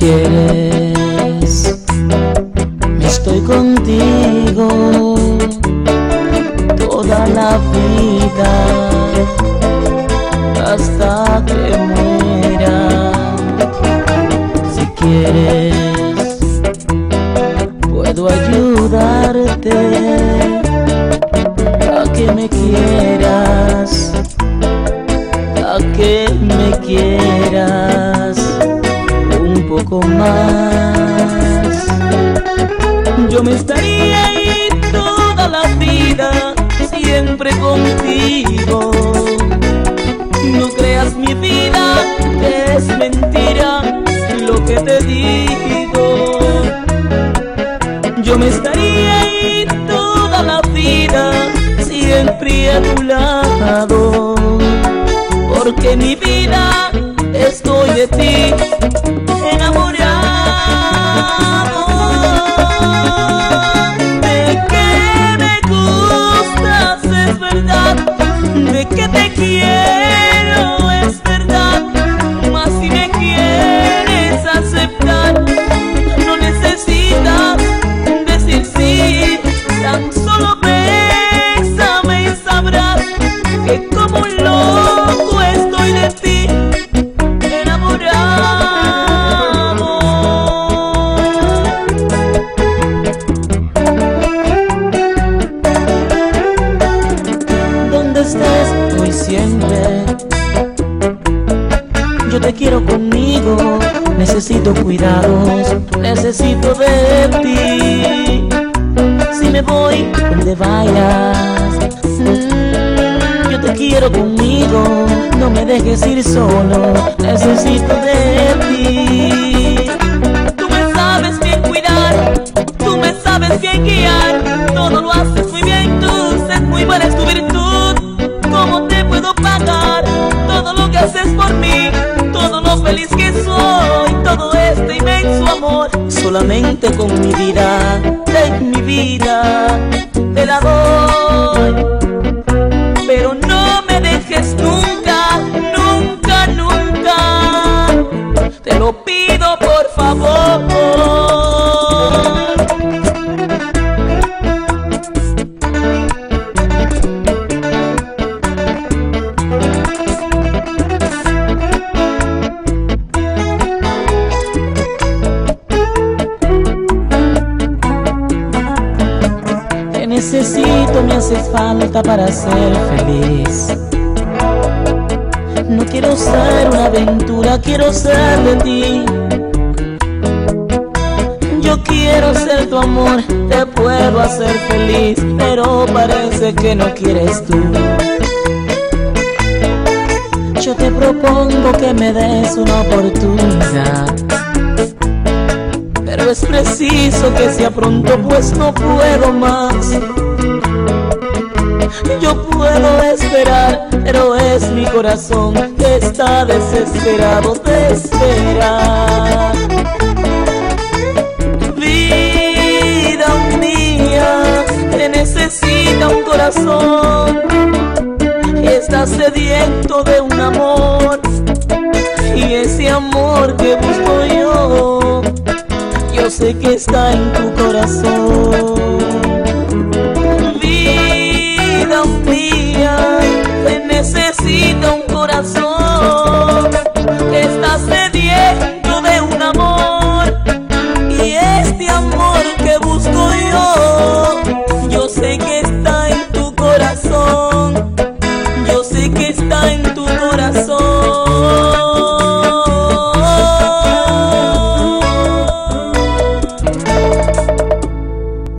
quieres, estoy contigo toda la vida hasta que muera. Si quieres, puedo ayudarte a que me quieras, a que me quieras un poco más. Yo me estaría ahí toda la vida, siempre contigo. No creas mi vida, que es mentira lo que te digo. Yo me estaría ahí toda la vida, siempre a tu lado, porque mi vida estoy de ti enamorado. De que me gustas es verdad, de que te quiero es verdad, mas si me quieres aceptar, no necesitas decir sí, tan solo bésame y sabrás que como un loco estoy de ti enamorado. Donde estés hoy siempre, yo te quiero conmigo. Necesito cuidados, necesito de ti. Si me voy donde vayas, yo te quiero conmigo. No me dejes ir solo, necesito de ti. Tú me sabes bien cuidar, tú me sabes bien guiar. Todo lo haces muy bien tú, es muy buena es tu virtud. ¿Cómo te puedo pagar todo lo que haces por mí? Todo lo feliz que soy, todo este inmenso amor. Solamente con mi vida, te la doy. Pero no me dejes nunca, nunca, nunca. Te lo pido por favor. Te necesito, me haces falta para ser feliz. No quiero ser una aventura, quiero ser de ti. Yo quiero ser tu amor, te puedo hacer feliz, pero parece que no quieres tú. Yo te propongo que me des una oportunidad, pero es preciso que sea pronto, pues no puedo más. Yo puedo esperar, pero es mi corazón que está desesperado de esperar. Vida mía, te necesita un corazón y está sediento de un amor, y ese amor que busco yo sé que está en tu corazón.